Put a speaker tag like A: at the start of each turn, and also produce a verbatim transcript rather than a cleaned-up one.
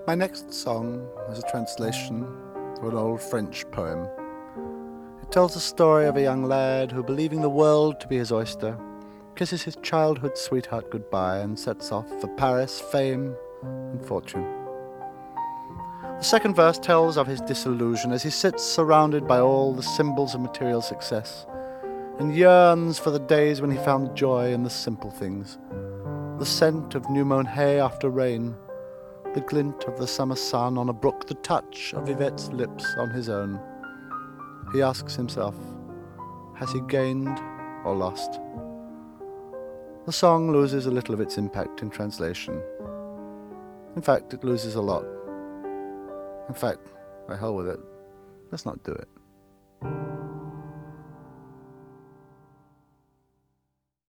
A: My next song is a translation of an old French poem. It tells the story of a young lad who, believing the world to be his oyster, kisses his childhood sweetheart goodbye and sets off for Paris, fame, and fortune. The second verse tells of his disillusion as he sits surrounded by all the symbols of material success and yearns for the days when he found joy in the simple things, the scent of new-mown hay after rain, the glint of the summer sun on a brook, the touch of Yvette's lips on his own. He asks himself, has he gained or lost? The song loses a little of its impact in translation. In fact, it loses a lot. In fact, the hell with it. Let's not do it.